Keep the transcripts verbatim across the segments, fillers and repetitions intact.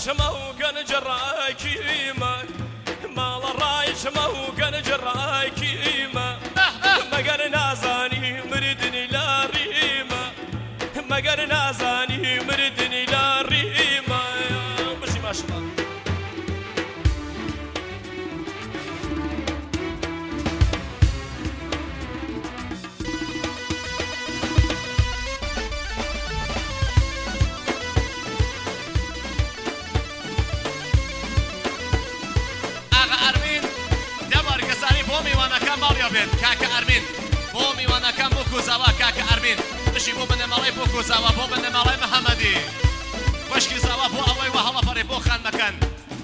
شما و گەنج ڕاکیمە ماڵە ڕای شما و گەنج ڕاکیمە مەگەر نازانی مردنی لا ڕیمە مەگەر نازانی مردنی لا ڕیمە بژی ماشڵە بۆ میوانەکان ماڵیا بێت کاکە ئەرمین بۆ میوانەکان بۆ کوزاوا کاکە ئەرمین بشی بۆ بنەماڵی بۆ کوزاوا بۆ بنەماڵی محەممەدی خوشکی زاوا بۆ ئەوەی وە هەڵەپەڕی بۆ خانمەکان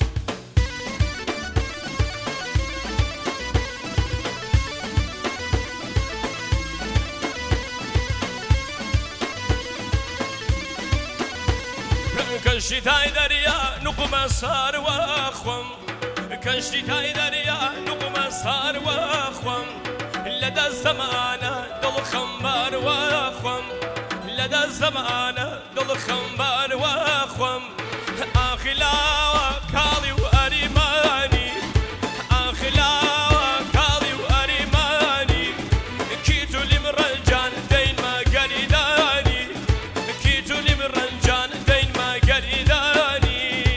کەشتی تای دەریا نوقمە ساروە خۆم کەشتی تای دەریا نوقمە ساروە خۆم لەدە زەمانە دڵ خەمباروە خۆم لەدە زەمانە دڵ خەمباروە خۆم ئاخلاوە کاڵی و ئەریمانی ئاخلاوە کاڵی و ئەریمانی کیت و لیم ڕەنجان دەینمە گەریدانی کیت و لیم ڕەنجان دەینمە گەریدانی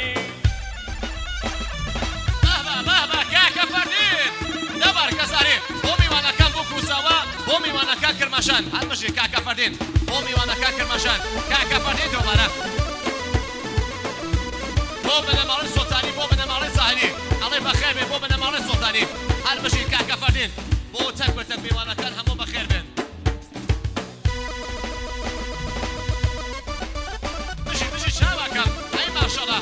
بۆ میوانەکان کرماشان هەر بژی کاکە فەردین بۆ میوانەکان کرماشان کاکە فەردین دۆبارە بۆ بنەماڵی سۆتانی بۆ بنەماڵی زاهری ئەڵێ بەخێر بێ بۆ بنەماڵی سۆتانی هەر بژی کاکە فەردین بۆ تەک بەتەک میوانەکان هەموو بەخێر بێن بژی بژی چاواکەم ئەی ماشەڵە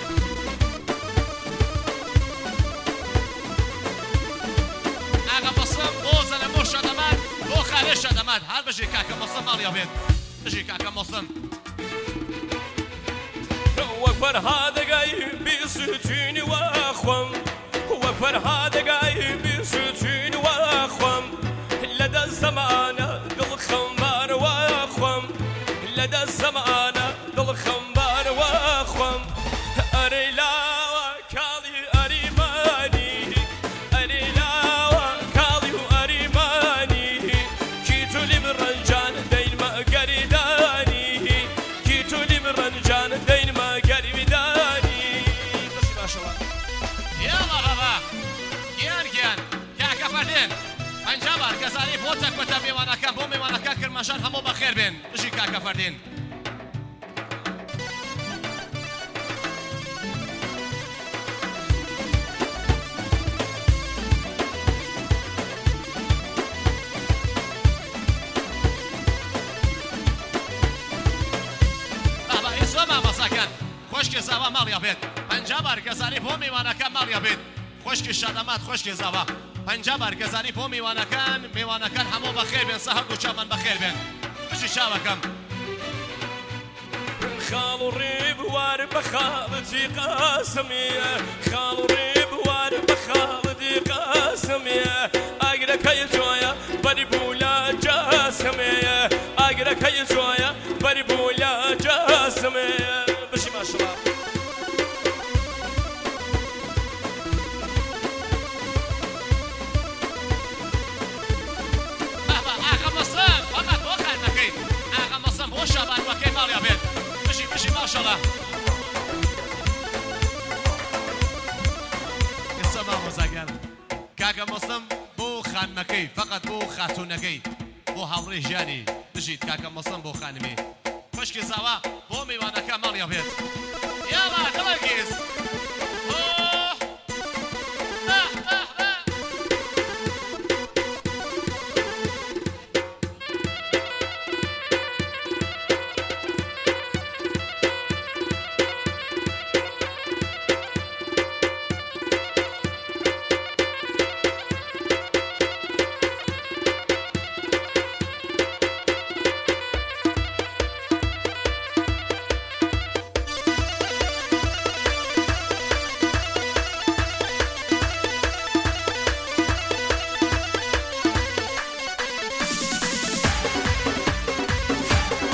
ئاغا بەسم بۆ زەلەمۆ شەدەمان بۆ خالێ شەدەمان هەر بژی کاکە مەسم ماڵیا بێت بژی کاکە مەسم وەک فەرهادەگای بیستوینی وەخۆم وەک فەرهادەگای بیستوینی وەخۆم لەدە زەمانە دڵ خەمبارەوە خۆم لەدە زەمانە دڵ خەمبارەوە خۆم ئەرێ لاوە کاڵی ئەریمانی ئەرێ لاوە کاڵی و ئەریمانی کیت و لیم ڕەنجان دەینمە گەریدانی کیت و لیم ڕەنجان دەینمە گەریدانی بەشی باشەوە یاڵا بابا گیان گیان کاکە فەردین پەنجا بار گەزانی بۆ تەک بەتە میوانەکان بۆ میوانەکان کرماشان هەموو بەخێر بێن بژی کاکە فەردین خوشکی زاوا ماڵیا بێت پەنجا بار گەزانی بۆ میوانەکان ماڵیا بێت خوشکی شادەمات خوشکی زاوا پەنجا بار گەزانی بۆ میوانەکان میوانەکان هەموو بەخێر بێن سەر هەردوو چاومان بەخێر بێن بژی چاوەکەم خاڵ و ڕێبوار بە خاڵەتی قاسمیە خاڵ و ڕێبوار بە خاڵەتی قاسمیە ئاگرەکەی جوایە بەری بوو لە جاسمەیە ئاگرەکەی جوایە بەری بوو لە جاسمەیە بژی ماشەڵە ئاغا مەسەم فەقەت بۆ خانمەکەی ئاغا مەسەم بۆ شابانوەکەی ماڵیا بێت بژی بژی ماشەڵە ئێستا مامۆزاگەر کاکە مەسەم بۆ خانمەکەی فەقەت بۆ خاتوونەکەی بۆ هاوڕێی ژیانی بژیت کاکە مەسەم بۆ خانمی خوشکی زاوا بۆ میوانەکان ماڵیا بێت یاڵا دڵەگیز